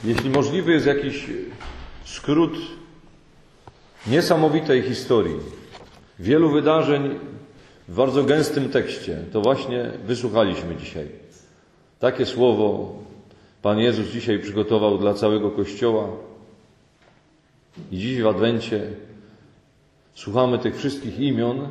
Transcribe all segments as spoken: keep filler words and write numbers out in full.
Jeśli możliwy jest jakiś skrót niesamowitej historii, wielu wydarzeń w bardzo gęstym tekście, to właśnie wysłuchaliśmy dzisiaj. Takie słowo Pan Jezus dzisiaj przygotował dla całego Kościoła. I dziś w Adwencie słuchamy tych wszystkich imion,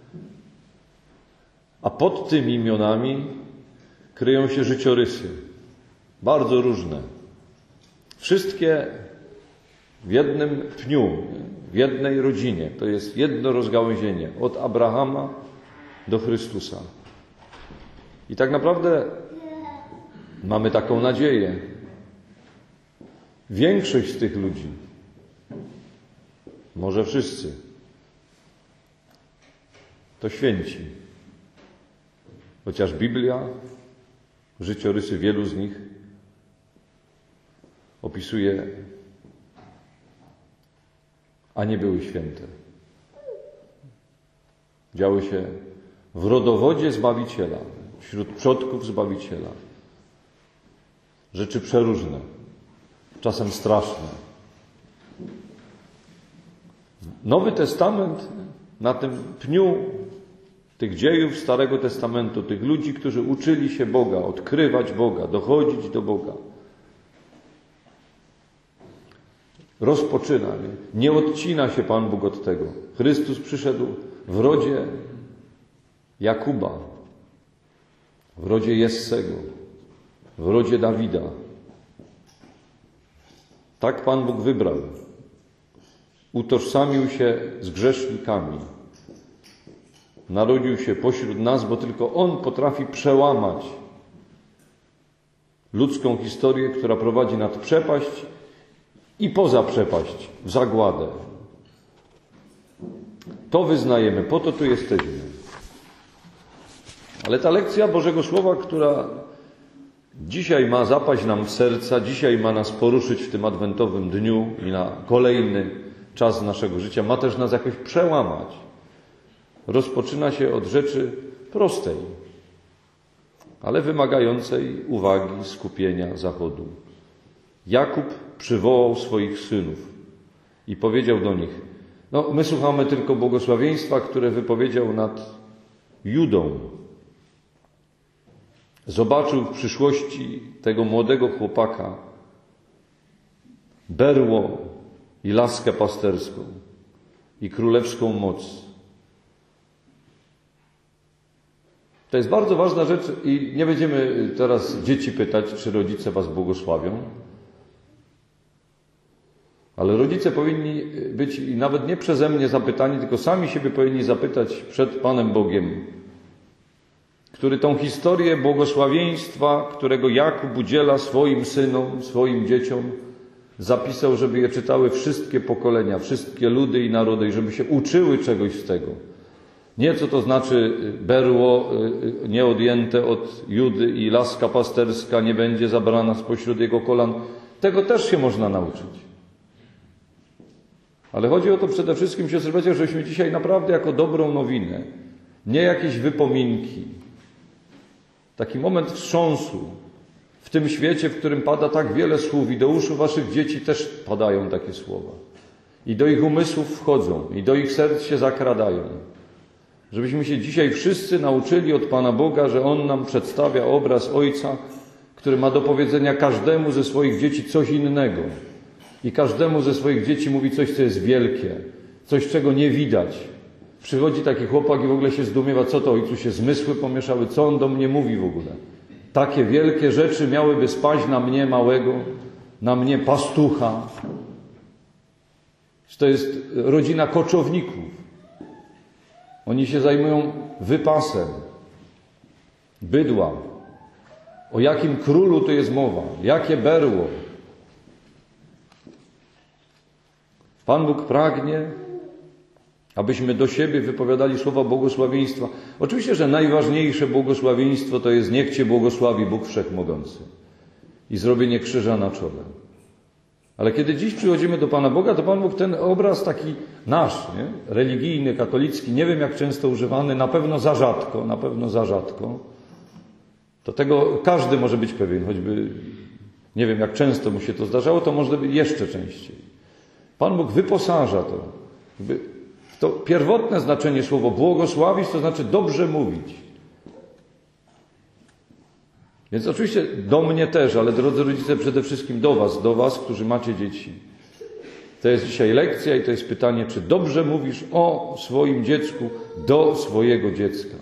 a pod tymi imionami kryją się życiorysy, bardzo różne. Wszystkie w jednym pniu, w jednej rodzinie. To jest jedno rozgałęzienie, od Abrahama do Chrystusa. I tak naprawdę mamy taką nadzieję. Większość z tych ludzi, może wszyscy, to święci. Chociaż Biblia, życiorysy wielu z nich opisuje, a nie były święte. Działy się w rodowodzie Zbawiciela, wśród przodków Zbawiciela. Rzeczy przeróżne, czasem straszne. Nowy Testament na tym pniu tych dziejów Starego Testamentu, tych ludzi, którzy uczyli się Boga, odkrywać Boga, dochodzić do Boga, rozpoczyna. Nie, nie odcina się Pan Bóg od tego. Chrystus przyszedł w rodzie Jakuba, w rodzie Jessego, w rodzie Dawida. Tak Pan Bóg wybrał. Utożsamił się z grzesznikami. Narodził się pośród nas, bo tylko On potrafi przełamać ludzką historię, która prowadzi nad przepaść i poza przepaść, w zagładę. To wyznajemy, po to tu jesteśmy. Ale ta lekcja Bożego Słowa, która dzisiaj ma zapaść nam w serca, dzisiaj ma nas poruszyć w tym adwentowym dniu i na kolejny czas naszego życia, ma też nas jakoś przełamać. Rozpoczyna się od rzeczy prostej, ale wymagającej uwagi, skupienia, zachodu. Jakub przywołał swoich synów i powiedział do nich, no my słuchamy tylko błogosławieństwa, które wypowiedział nad Judą. Zobaczył w przyszłości tego młodego chłopaka berło i laskę pasterską i królewską moc. To jest bardzo ważna rzecz i nie będziemy teraz dzieci pytać, czy rodzice was błogosławią, ale rodzice powinni być i nawet nie przeze mnie zapytani, tylko sami siebie powinni zapytać przed Panem Bogiem, który tą historię błogosławieństwa, którego Jakub udziela swoim synom, swoim dzieciom, zapisał, żeby je czytały wszystkie pokolenia, wszystkie ludy i narody i żeby się uczyły czegoś z tego. Nie co to znaczy berło nieodjęte od Judy i laska pasterska nie będzie zabrana spośród jego kolan. Tego też się można nauczyć. Ale chodzi o to przede wszystkim, siostry bracia, żebyśmy dzisiaj naprawdę jako dobrą nowinę, nie jakieś wypominki, taki moment wstrząsu w tym świecie, w którym pada tak wiele słów i do uszu waszych dzieci też padają takie słowa. I do ich umysłów wchodzą, i do ich serc się zakradają. Żebyśmy się dzisiaj wszyscy nauczyli od Pana Boga, że On nam przedstawia obraz Ojca, który ma do powiedzenia każdemu ze swoich dzieci coś innego. I każdemu ze swoich dzieci mówi coś, co jest wielkie, coś, czego nie widać. Przychodzi taki chłopak i w ogóle się zdumiewa, co to ojcu się zmysły pomieszały, co on do mnie mówi w ogóle. Takie wielkie rzeczy miałyby spaść na mnie małego, na mnie pastucha. To jest rodzina koczowników. Oni się zajmują wypasem bydła. O jakim królu to jest mowa? Jakie berło? Pan Bóg pragnie, abyśmy do siebie wypowiadali słowa błogosławieństwa. Oczywiście, że najważniejsze błogosławieństwo to jest niech Cię błogosławi Bóg Wszechmogący i zrobienie krzyża na czole. Ale kiedy dziś przychodzimy do Pana Boga, to Pan Bóg ten obraz taki nasz, nie? Religijny, katolicki, nie wiem jak często używany, na pewno za rzadko, na pewno za rzadko, to tego każdy może być pewien, choćby Nie wiem, jak często mu się to zdarzało, to może być jeszcze częściej. Pan Bóg wyposaża to. To pierwotne znaczenie słowo błogosławić, to znaczy dobrze mówić. Więc oczywiście do mnie też, ale drodzy rodzice, przede wszystkim do was, do was, którzy macie dzieci. To jest dzisiaj lekcja i to jest pytanie, czy dobrze mówisz o swoim dziecku do swojego dziecka.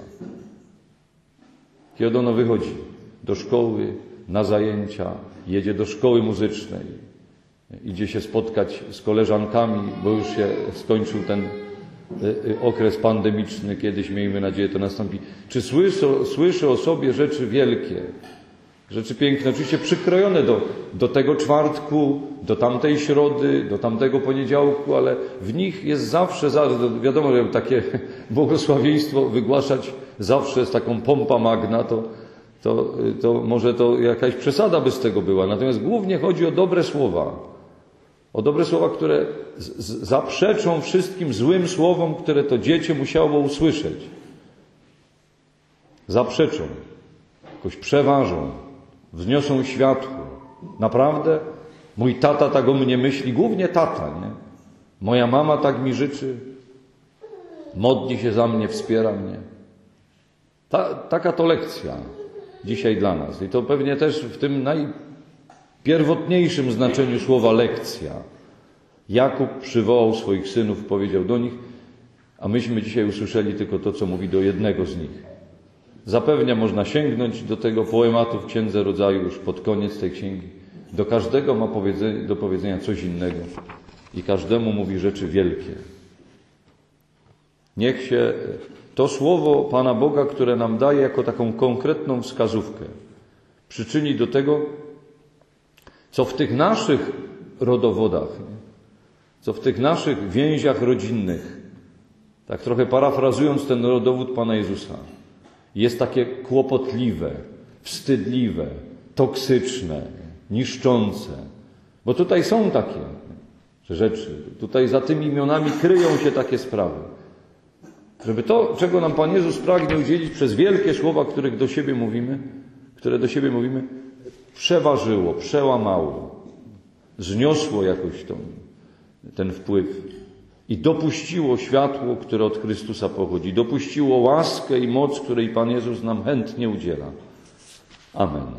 Kiedy ono wychodzi do szkoły, na zajęcia, jedzie do szkoły muzycznej, idzie się spotkać z koleżankami, bo już się skończył ten okres pandemiczny, kiedyś, miejmy nadzieję, to nastąpi. Czy słyszy, słyszy o sobie rzeczy wielkie, rzeczy piękne, oczywiście przykrojone do, do tego czwartku, do tamtej środy, do tamtego poniedziałku, ale w nich jest zawsze, wiadomo, że takie błogosławieństwo wygłaszać zawsze z taką pompa magna, to, to, to może to jakaś przesada by z tego była. Natomiast głównie chodzi o dobre słowa. O dobre słowa, które z, z, zaprzeczą wszystkim złym słowom, które to dziecię musiało usłyszeć. Zaprzeczą, jakoś przeważą, wzniosą światło. Naprawdę? Mój tata tak o mnie myśli, głównie tata, nie? Moja mama tak mi życzy, modli się za mnie, wspiera mnie. Ta, taka to lekcja dzisiaj dla nas. I to pewnie też w tym najpierwotniejszym znaczeniu słowa lekcja. Jakub przywołał swoich synów, powiedział do nich, a myśmy dzisiaj usłyszeli tylko to, co mówi do jednego z nich. Zapewne można sięgnąć do tego poematu w Księdze Rodzaju już pod koniec tej księgi. Do każdego ma powiedzenie, do powiedzenia coś innego i każdemu mówi rzeczy wielkie. Niech się to słowo Pana Boga, które nam daje jako taką konkretną wskazówkę, przyczyni do tego, co w tych naszych rodowodach, co w tych naszych więziach rodzinnych, tak trochę parafrazując ten rodowód Pana Jezusa, jest takie kłopotliwe, wstydliwe, toksyczne, niszczące. Bo tutaj są takie rzeczy. Tutaj za tymi imionami kryją się takie sprawy. Żeby to, czego nam Pan Jezus pragnie udzielić przez wielkie słowa, których do siebie mówimy, które do siebie mówimy, przeważyło, przełamało, zniosło jakoś tą, ten wpływ i dopuściło światło, które od Chrystusa pochodzi. Dopuściło łaskę i moc, której Pan Jezus nam chętnie udziela. Amen.